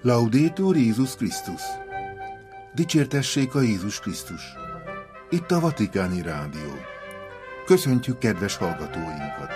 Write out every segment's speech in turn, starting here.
Laudetur Jézus Krisztus! Dicsértessék a Jézus Krisztus! Itt a Vatikáni Rádió. Köszöntjük kedves hallgatóinkat!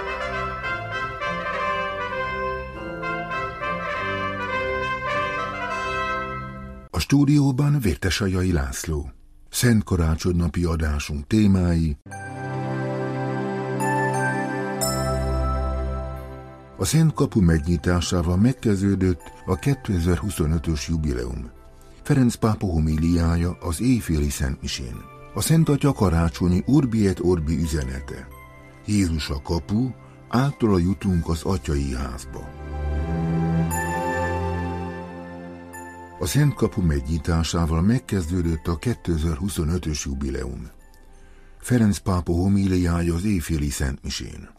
A stúdióban Vértesajai László. Szent karácsonynapi adásunk témái: a Szent Kapu megnyitásával megkezdődött a 2025-ös jubileum. Ferenc pápa homíliája az éjféli szentmisén. A Szent Atya karácsonyi Urbi et Orbi üzenete. Jézus a kapu, általa jutunk az atyai házba. A Szent Kapu megnyitásával megkezdődött a 2025-ös jubileum. Ferenc pápa homíliája az éjféli szentmisén.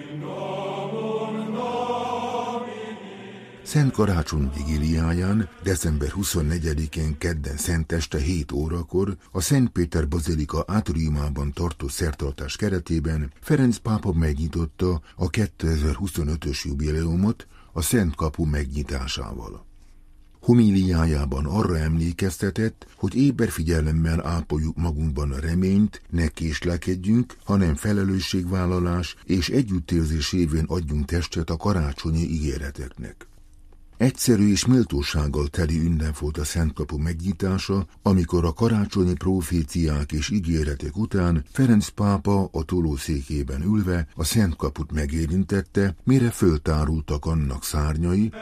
Szent Karácsony vigíliáján, december 24-én kedden szenteste 7 órakor a Szent Péter bazilika átriumában tartott szertartás keretében Ferenc pápa megnyitotta a 2025-ös jubileumot a Szent Kapu megnyitásával. Homíliájában arra emlékeztetett, hogy éber figyelemmel ápoljuk magunkban a reményt, ne késlekedjünk, hanem felelősségvállalás és együttérzés révén adjunk testet a karácsonyi ígéreteknek. Egyszerű és méltósággal teli ünnep volt a Szent Kapu megnyitása, amikor a karácsonyi proféciák és ígéretek után Ferenc pápa a tolószékében ülve a Szent Kaput megérintette, mire föltárultak annak szárnyai,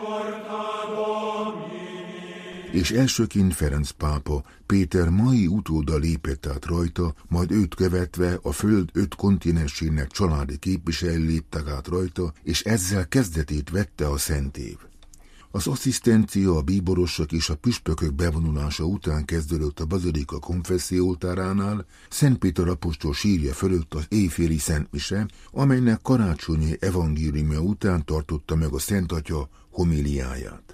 és elsőként Ferenc pápa Péter mai utóda lépett át rajta, majd őt követve a föld 5 kontinensének családi képviselői léptek át rajta, és ezzel kezdetét vette a Szent év. Az asszisztencia, a bíborosok és a püspökök bevonulása után kezdődött a bazilika konfesszióoltáránál, Szent Péter apostol sírja fölött az éjféli szentmise, amelynek karácsonyi evangéliuma után tartotta meg a Szent Atya homíliáját.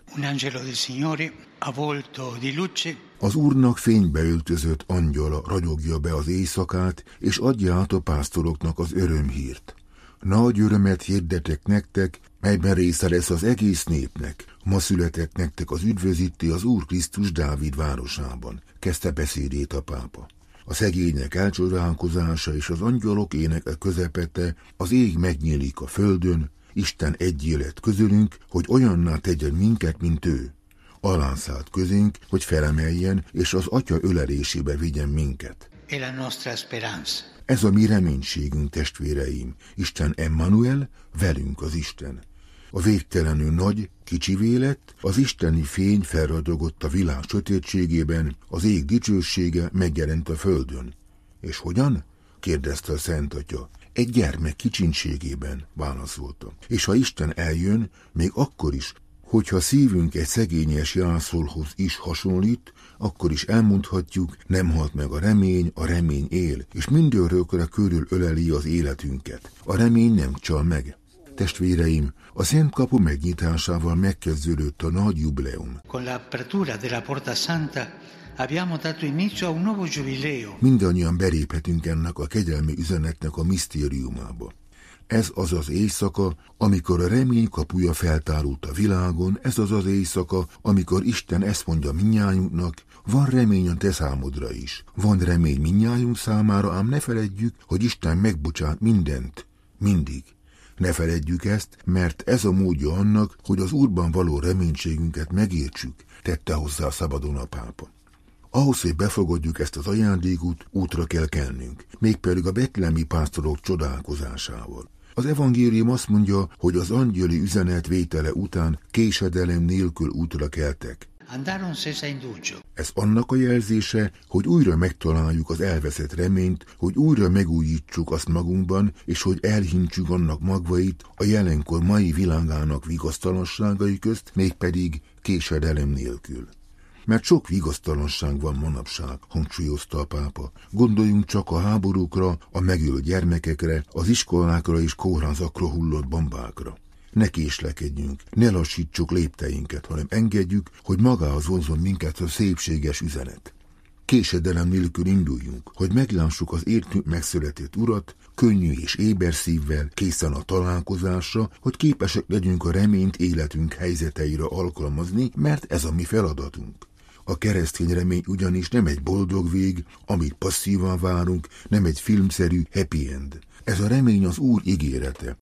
Az Úrnak fénybe öltözött angyala ragyogja be az éjszakát, és adja át a pásztoroknak az örömhírt. Nagy örömet hirdetek nektek, melyben része lesz az egész népnek. Ma született nektek az üdvözíti az Úr Krisztus Dávid városában, kezdte beszédét a pápa. A szegények elcsodálkozása és az angyalok éneke közepette, az ég megnyílik a földön, Isten egy élet közülünk, hogy olyanná tegyen minket, mint ő. Alánszállt közénk, hogy felemeljen, és az Atya ölelésébe vigyen minket. Ez a mi reménységünk, testvéreim. Isten Emmanuel, velünk az Isten. A végtelenül nagy, kicsivé lett, az isteni fény felragyogott a világ sötétségében, az ég dicsősége megjelent a földön. És hogyan? Kérdezte a Szent Atya. Egy gyermek kicsinségében, válaszolta. És ha Isten eljön, még akkor is, hogyha szívünk egy szegényes jászolhoz is hasonlít, akkor is elmondhatjuk, nem halt meg a remény él, és mindörökre körül öleli az életünket. A remény nem csal meg. Testvéreim, a Szent Kapu megnyitásával megkezdődött a nagy jubileum. Mindannyian beléphetünk ennek a kegyelmi üzenetnek a misztériumába. Ez az az éjszaka, amikor a remény kapuja feltárult a világon, ez az az éjszaka, amikor Isten ezt mondja mindnyájunknak, van remény a te számodra is. Van remény mindnyájunk számára, ám ne feledjük, hogy Isten megbocsát mindent, mindig. Ne feledjük ezt, mert ez a módja annak, hogy az Úrban való reménységünket megértsük, tette hozzá szabadon a pápa. Ahhoz, hogy befogadjuk ezt az ajándékot, útra kell kelnünk, mégpedig a betlehemi pásztorok csodálkozásával. Az evangélium azt mondja, hogy az angyali üzenet vétele után késedelem nélkül útra keltek. Ez annak a jelzése, hogy újra megtaláljuk az elveszett reményt, hogy újra megújítsuk azt magunkban, és hogy elhintsük annak magvait a jelenkor mai világának vigasztalanságai közt, mégpedig késedelem nélkül. Mert sok vigasztalanság van manapság, hangsúlyozta a pápa. Gondoljunk csak a háborúkra, a megölt gyermekekre, az iskolákra és kórházakra hullott bombákra. Ne késlekedjünk, ne lassítsuk lépteinket, hanem engedjük, hogy magához vonzon minket a szépséges üzenet. késedelem nélkül induljunk, hogy meglássuk az értünk megszületett Urat, könnyű és éber szívvel, készen a találkozásra, hogy képesek legyünk a reményt életünk helyzeteire alkalmazni, mert ez a mi feladatunk. A keresztény remény ugyanis nem egy boldog vég, amit passzívan várunk, nem egy filmszerű happy end. Ez a remény az Úr ígérete,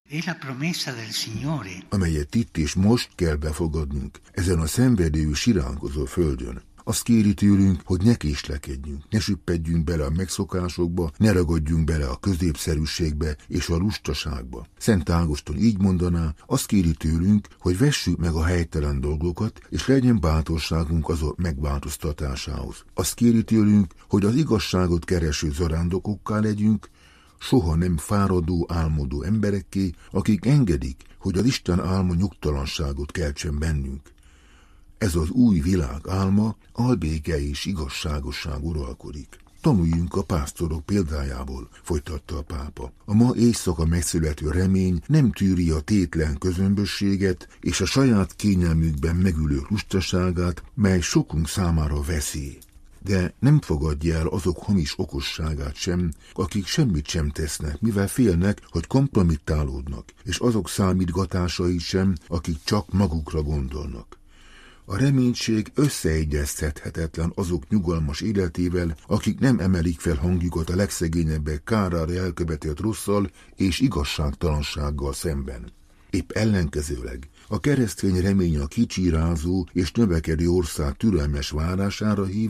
amelyet itt és most kell befogadnunk, ezen a szenvedő, siránkozó földön. Azt kéri tőlünk, hogy ne késlekedjünk, ne süppedjünk bele a megszokásokba, ne ragadjunk bele a középszerűségbe és a lustaságba. Szent Ágoston így mondaná, azt kéri tőlünk, hogy vessük meg a helytelen dolgokat, és legyen bátorságunk azok megváltoztatásához. Azt kéri tőlünk, hogy az igazságot kereső zarándokokká legyünk, soha nem fáradó, álmodó emberekké, akik engedik, hogy az Isten álma nyugtalanságot keltsen bennünk. Ez az új világ álma, albéke és igazságosság uralkodik. Tanuljunk a pásztorok példájából, folytatta a pápa. A ma éjszaka megszülető remény nem tűri a tétlen közömbösséget és a saját kényelmükben megülő lustaságát, mely sokunk számára veszély. De nem fogadja el azok hamis okosságát sem, akik semmit sem tesznek, mivel félnek, hogy kompromittálódnak, és azok számítgatásai sem, akik csak magukra gondolnak. A reménység összeegyeztethetetlen azok nyugalmas életével, akik nem emelik fel hangjukat a legszegényebbek kárára elkövetett rosszal és igazságtalansággal szemben. Épp ellenkezőleg, a keresztény remény a kicsirázó és növekedő ország türelmes várására hív,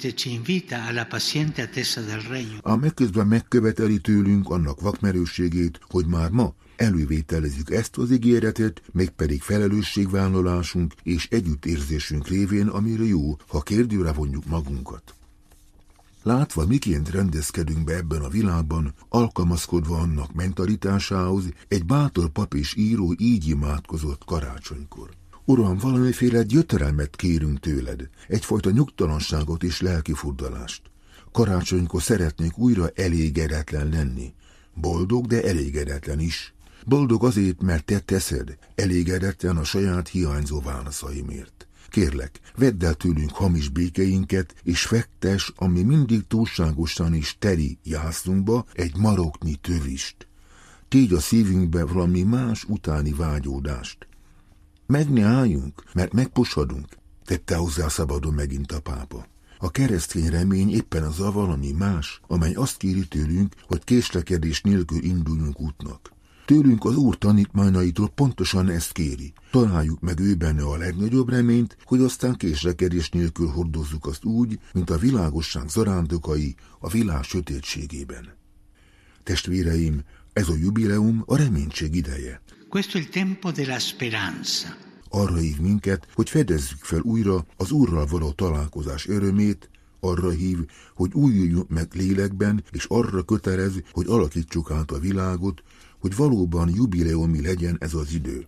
ám ekközben megköveteli tőlünk annak vakmerősségét, hogy már ma elővételezzük ezt az ígéretet, mégpedig felelősségvállalásunk és együttérzésünk révén, amire jó, ha kérdőre vonjuk magunkat. Látva, miként rendezkedünk be ebben a világban, alkalmazkodva annak mentalitásához, egy bátor pap és író így imádkozott karácsonykor. Uram, valamiféle gyötrelmet kérünk tőled, egyfajta nyugtalanságot és lelkifurdalást. Karácsonykor szeretnék újra elégedetlen lenni. Boldog, de elégedetlen is. Boldog azért, mert te teszed, elégedetlen a saját hiányzó válaszaimért. Kérlek, vedd el tőlünk hamis békeinket, és fektes, ami mindig túlságosan is teri jászunkba, egy maroknyi tövist. Tégy a szívünkbe valami más utáni vágyódást. Meg ne álljunk, mert megposadunk, tette hozzá szabadon megint a pápa. A keresztény remény éppen az a valami más, amely azt kéri tőlünk, hogy késlekedés nélkül induljunk útnak. Tőlünk az Úr tanítmányaitól pontosan ezt kéri. Találjuk meg ő benne a legnagyobb reményt, hogy aztán késlekedés nélkül hordozzuk azt úgy, mint a világosság zarándokai a világ sötétségében. Testvéreim, ez a jubileum a reménység ideje. Questo è il tempo della speranza. Arra hív minket, hogy fedezzük fel újra az Úrral való találkozás örömét, arra hív, hogy újuljunk meg lélekben, és arra kötelez, hogy alakítsuk át a világot, hogy valóban jubileumi legyen ez az idő.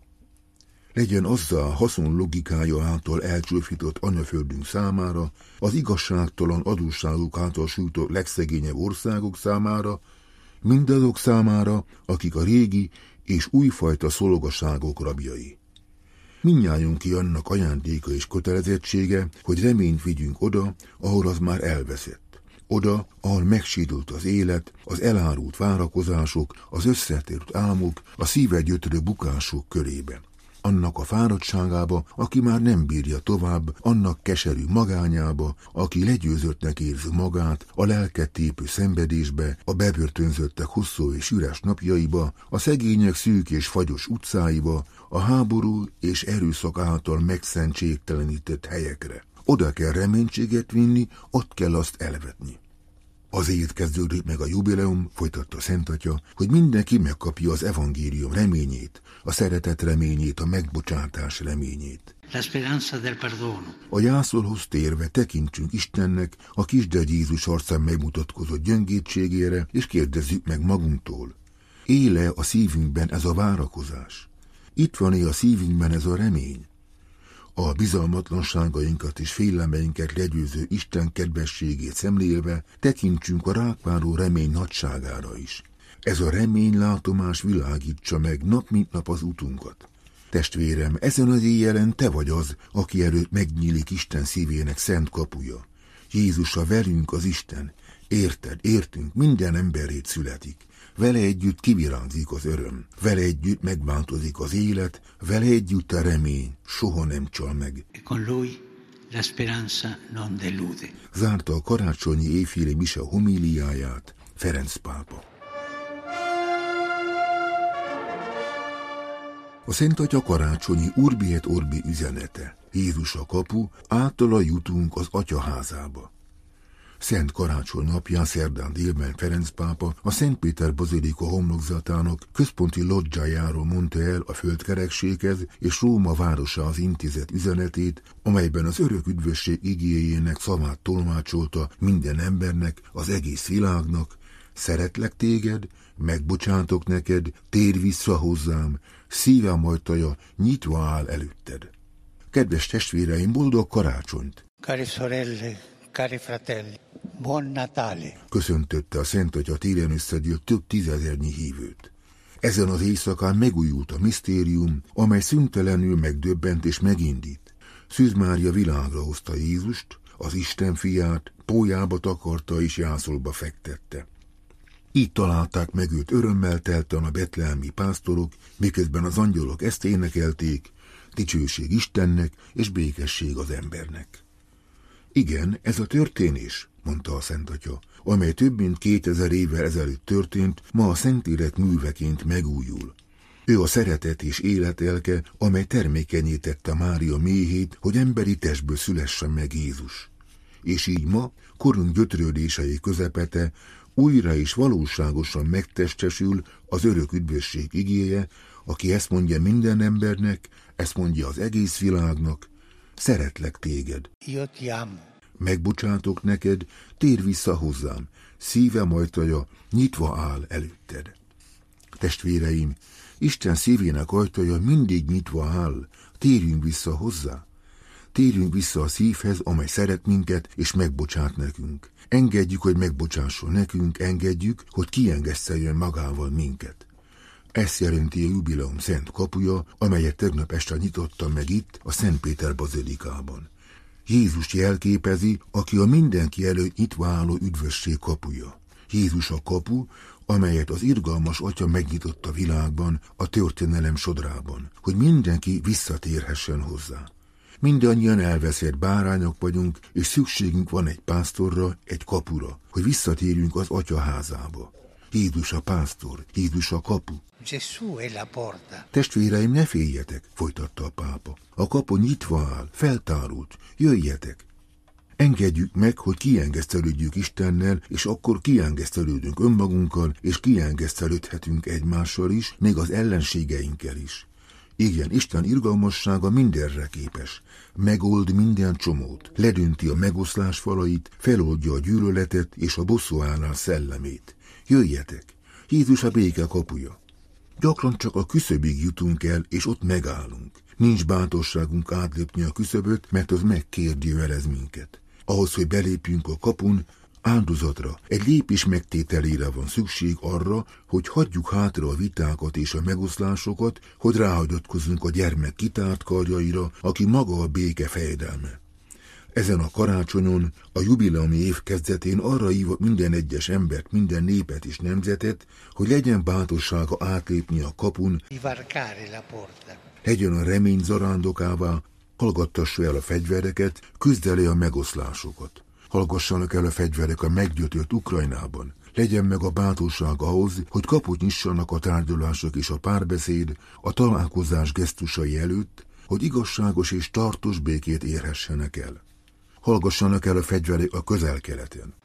Legyen azzal a haszon logikája által elcsúfított anyaföldünk számára, az igazságtalan adósságok által sújtott legszegényebb országok számára, mindazok számára, akik a régi és újfajta szolgaságok rabjai. Mindnyájunké annak ajándéka és kötelezettsége, hogy reményt vigyünk oda, ahol az már elveszett. Oda, ahol megsídult az élet, az elárult várakozások, az összetört álmok, a szíve gyötrő bukások körébe. Annak a fáradtságába, aki már nem bírja tovább, annak keserű magányába, aki legyőzöttnek érzi magát, a lelket tépő szenvedésbe, a bebörtönzöttek hosszú és üres napjaiba, a szegények szűk és fagyos utcáiba, a háború és erőszak által megszentségtelenített helyekre. Oda kell reménységet vinni, ott kell azt elvetni. Azért kezdődik meg a jubileum, folytatta Szent Atya, hogy mindenki megkapja az evangélium reményét, a szeretet reményét, a megbocsátás reményét. La speranza del perdono. A jászolhoz térve tekintsünk Istennek a kisdegy Jézus arcán megmutatkozott gyöngétségére, és kérdezzük meg magunktól. Éle a szívünkben ez a várakozás? Itt van-e a szívünkben ez a remény? A bizalmatlanságainkat és félelmeinket legyőző Isten kedvességét szemlélve tekintsünk a rákváró remény nagyságára is. Ez a reménylátomás világítsa meg nap mint nap az utunkat. Testvérem, ezen az éjjelen te vagy az, aki előtt megnyílik Isten szívének szent kapuja. Jézusra velünk az Isten, értünk, minden emberét születik. Vele együtt kivirágzik az öröm, vele együtt megváltozik az élet, vele együtt a remény soha nem csal meg. Con lui la speranza non delude. Zárta a karácsonyi éjféli mise homíliáját Ferenc pápa. A Szent Atya karácsonyi Urbi et Orbi üzenete. Jézus a kapu, általa jutunk az Atya házába. Szent Karácsony napján szerdán délben Ferenc pápa a Szent Péter bazilika homlokzatának központi lodzsájáról mondta el a földkerekséghez és Róma városához intézett üzenetét, amelyben az örök üdvösség igéjének szavát tolmácsolta minden embernek, az egész világnak: szeretlek téged, megbocsátok neked, térj vissza hozzám, szívem ajtaja nyitva áll előtted. Kedves testvéreim, boldog karácsonyt! Cari sorelle, cari fratelli, buon Natale! Köszöntötte a Szent Atya téren összegyűlt több tízezernyi hívőt. Ezen az éjszakán megújult a misztérium, amely szüntelenül megdöbbent és megindít. Szűz Mária világra hozta Jézust, az Isten fiát, pólyába takarta és jászolba fektette. Így találták meg őt örömmel telten a betlehemi pásztorok, miközben az angyalok ezt énekelték: dicsőség Istennek és békesség az embernek. Igen, ez a történés, mondta a Szent Atya, amely több mint 2000 évvel ezelőtt történt, ma a Szentírek műveként megújul. Ő a szeretet és életelke, amely termékenyítette Mária méhét, hogy emberi testből szülessen meg Jézus. És így ma, korunk gyötrődései közepete, újra és valóságosan megtestesül az örök üdvösség igéje, aki ezt mondja minden embernek, ezt mondja az egész világnak: szeretlek téged. Io ti amo. Megbocsátok neked, térj vissza hozzám, szívem ajtaja nyitva áll előtted. Testvéreim, Isten szívének ajtaja mindig nyitva áll, térjünk vissza hozzá. Térjünk vissza a szívhez, amely szeret minket és megbocsát nekünk. Engedjük, hogy megbocsásson nekünk, engedjük, hogy kiengeszteljen magával minket. Ezt jelenti a jubileum szent kapuja, amelyet tegnap este nyitottam meg itt, a Szent Péter bazilikában. Jézus jelképezi, aki a mindenki előtt nyitva álló üdvösség kapuja. Jézus a kapu, amelyet az irgalmas Atya megnyitott a világban, a történelem sodrában, hogy mindenki visszatérhessen hozzá. Mindannyian elveszett bárányok vagyunk, és szükségünk van egy pásztorra, egy kapura, hogy visszatérjünk az Atya házába. Jézus a pásztor, Jézus a kapu. Gesù è la porta. Testvéreim, ne féljetek, folytatta a pápa. A kapu nyitva áll, feltárult, jöjjetek. Engedjük meg, hogy kiengesztelődjük Istennel, és akkor kiengesztelődünk önmagunkkal, és kiengesztelődhetünk egymással is, még az ellenségeinkkel is. Igen, Isten irgalmassága mindenre képes. Megold minden csomót, ledönti a megoszlás falait, feloldja a gyűlöletet és a bosszúállás szellemét. Jöjjetek! Jézus a béke kapuja. Gyakran csak a küszöbig jutunk el, és ott megállunk. Nincs bátorságunk átlépni a küszöböt, mert az megkérdőjelez minket. Ahhoz, hogy belépjünk a kapun, áldozatra, egy lépés megtételére van szükség arra, hogy hagyjuk hátra a vitákat és a megoszlásokat, hogy ráhagyatkozzunk a gyermek kitárt karjaira, aki maga a béke fejedelme. Ezen a karácsonyon, a jubileumi év kezdetén arra hívott minden egyes embert, minden népet és nemzetet, hogy legyen bátorsága átlépni a kapun, legyen a remény zarándokává, hallgattassa el a fegyvereket, küzd el a megoszlásokat. Hallgassanak el a fegyverek a meggyötört Ukrajnában. Legyen meg a bátorság ahhoz, hogy kaput nyissanak a tárgyalások és a párbeszéd, a találkozás gesztusai előtt, hogy igazságos és tartós békét érhessenek el. Hallgassanak el a fegyverek a Közel-Keleten.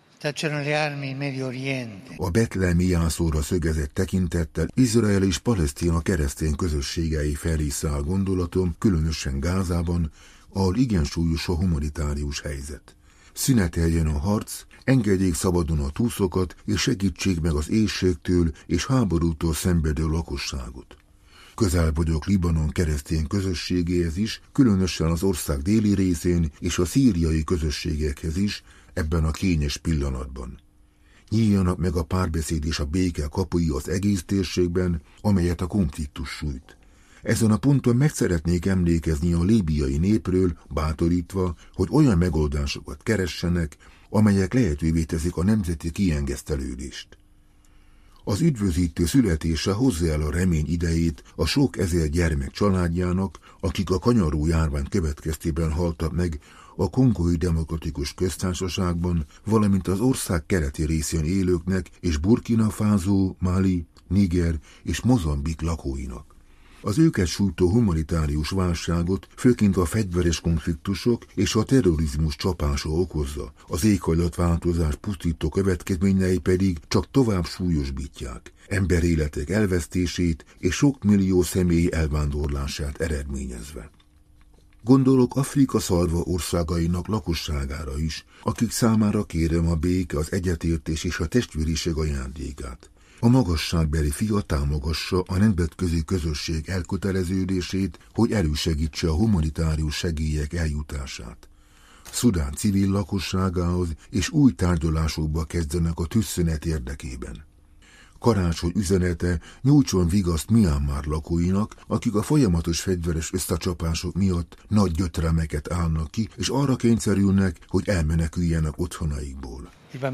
A betlehemi jászóra szögezett tekintettel Izrael és Palesztina keresztény közösségei felé száll gondolatom, különösen Gázában, ahol igen súlyos a humanitárius helyzet. Szüneteljen a harc, engedjék szabadon a túszokat, és segítsék meg az éhségtől és háborútól szenvedő lakosságot. Közel vagyok Libanon keresztény közösségéhez is, különösen az ország déli részén és a szíriai közösségekhez is, ebben a kényes pillanatban. Nyíljanak meg a párbeszéd és a béke kapui az egész térségben, amelyet a konfliktus sújt. Ezen a ponton meg szeretnék emlékezni a líbiai népről, bátorítva, hogy olyan megoldásokat keressenek, amelyek lehetővé teszik a nemzeti kiengesztelődést. Az üdvözítő születése hozza el a remény idejét a sok ezer gyermek családjának, akik a kanyaró járvány következtében haltak meg a Kongói Demokratikus Köztársaságban, valamint az ország keleti részén élőknek és Burkina Faso, Mali, Niger és Mozambik lakóinak. Az őket sújtó humanitárius válságot főként a fegyveres konfliktusok és a terrorizmus csapása okozza, az éghajlatváltozás pusztító következményei pedig csak tovább súlyosbítják, emberéletek elvesztését és sok millió személy elvándorlását eredményezve. Gondolok Afrika szarva országainak lakosságára is, akik számára kérem a béke, az egyetértés és a testvériség ajándékát. A magasságbeli fia támogassa a nemzetközi közösség elköteleződését, hogy elősegítse a humanitárius segélyek eljutását. Szudán civil lakosságához és új tárgyalásokba kezdenek a tűzszünet érdekében. Karácsony üzenete nyújtson vigaszt Myanmar lakóinak, akik a folyamatos fegyveres összecsapások miatt nagy gyötrelmeket állnak ki, és arra kényszerülnek, hogy elmeneküljenek otthonaikból.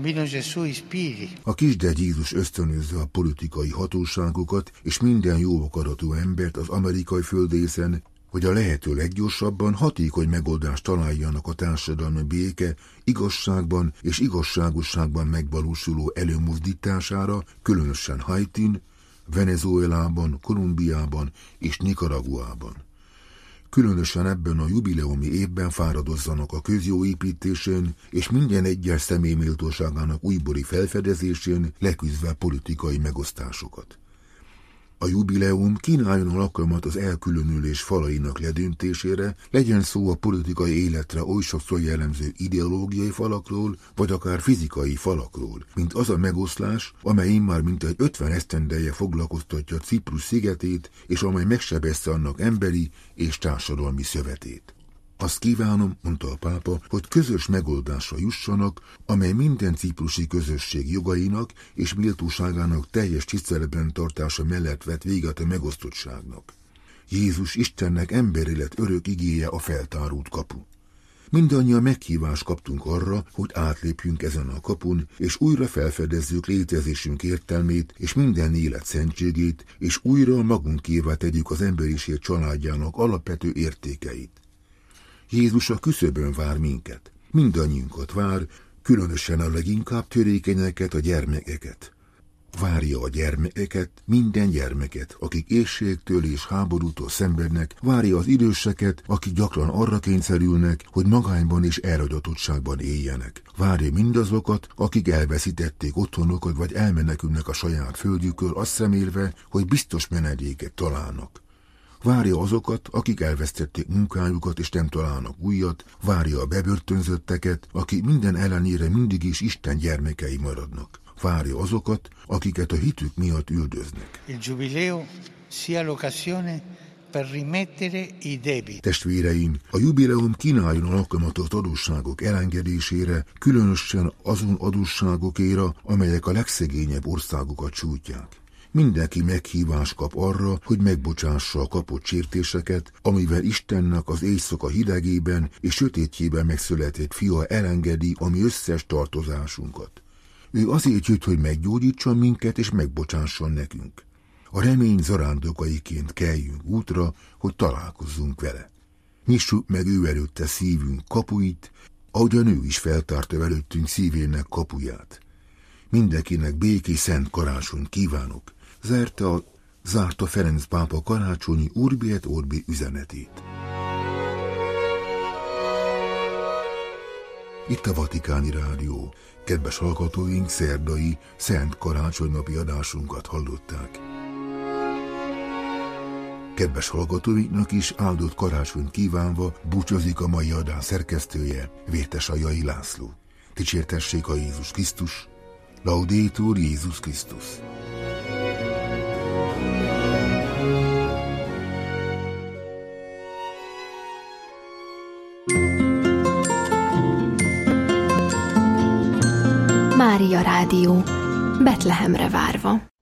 A kisgyerek Jézus ösztönözze a politikai hatóságokat és minden jó akaratú embert az amerikai földrészen, hogy a lehető leggyorsabban hatékony megoldást találjanak a társadalmi béke, igazságban és igazságosságban megvalósuló előmozdítására, különösen Haitin, Venezuelában, Kolumbiában és Nicaraguában. Különösen ebben a jubileumi évben fáradozzanak a közjó építésén és minden egyes személy méltóságának újbóli felfedezésén, leküzdve politikai megosztásokat. A jubileum kínáljon alkalmat az elkülönülés falainak ledöntésére, legyen szó a politikai életre oly sokszor jellemző ideológiai falakról, vagy akár fizikai falakról, mint az a megoszlás, amely immár mintegy 50 esztendeje foglalkoztatja Ciprus szigetét, és amely megsebezte annak emberi és társadalmi szövetét. Azt kívánom, mondta a pápa, hogy közös megoldásra jussanak, amely minden ciprusi közösség jogainak és méltóságának teljes tiszteletben tartása mellett vet véget a megosztottságnak. Jézus Istennek emberélet örök igéje a feltárult kapu. Mindannyian meghívást kaptunk arra, hogy átlépjünk ezen a kapun, és újra felfedezzük létezésünk értelmét és minden élet szentségét, és újra magunkévá tegyük az emberiség családjának alapvető értékeit. Jézus a küszöbön vár minket, mindannyiunkat vár, különösen a leginkább törékenyeket, a gyermekeket. Várja a gyermekeket, minden gyermeket, akik éhségtől és háborútól szenvednek, várja az időseket, akik gyakran arra kényszerülnek, hogy magányban és elhagyatottságban éljenek. Várja mindazokat, akik elveszítették otthonokat vagy elmenekülnek a saját földjükről, azt remélve, hogy biztos menedéket találnak. Várja azokat, akik elvesztették munkájukat és nem találnak újat, várja a bebörtönzötteket, akik minden ellenére mindig is Isten gyermekei maradnak. Várja azokat, akiket a hitük miatt üldöznek. Testvéreim, a jubileum kínáljon alkalmat az adósságok elengedésére, különösen azon adósságokéra, amelyek a legszegényebb országokat sújtják. Mindenki meghívást kap arra, hogy megbocsássa a kapott sértéseket, amivel Istennek az éjszaka hidegében és sötétjében megszületett fia elengedi a mi összes tartozásunkat. Ő azért jött, hogy meggyógyítson minket és megbocsásson nekünk. A remény zarándokaiként kelljünk útra, hogy találkozzunk vele. Nyissuk meg ő előtte szívünk kapuit, ahogyan ő is feltárta előttünk szívének kapuját. Mindenkinek békés szent karácsonyt kívánok, zárta Ferenc pápa karácsonyi Urbi et Orbi üzenetét. Itt a Vatikáni Rádió. Kedves hallgatóink, szerdai Szent Karácsonynapi adásunkat hallották. Kedves hallgatóinknak is áldott karácsonyt kívánva búcsúzik a mai adás szerkesztője, Vértesajai László. Dicsértessék a Jézus Krisztus, Laudetur Jézus Krisztus. Mária Rádió, Betlehemre várva.